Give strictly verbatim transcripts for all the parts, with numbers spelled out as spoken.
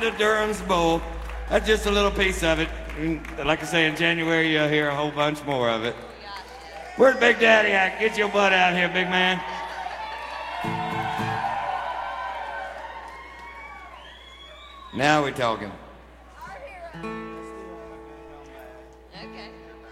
to Durham's Bowl. That's just a little piece of it. And like I say, in January, you'll hear a whole bunch more of it. Where's Big Daddy at? Get your butt out here, big man. Now we're talking. Okay.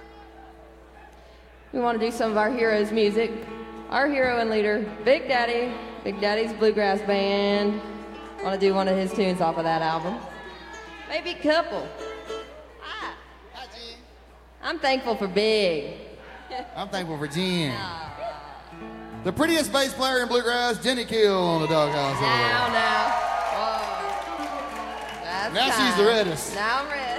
We want to do some of our heroes' music. Our hero and leader, Big Daddy, Big Daddy's Bluegrass Band. Want to do one of his tunes off of that album. Maybe a couple. Hi. Hi, Jen. I'm thankful for Big. I'm thankful for Jen. The prettiest bass player in bluegrass, Jenny Kill on the doghouse. Now, now. Whoa. That's Now kind. she's the reddest. Now I'm ready.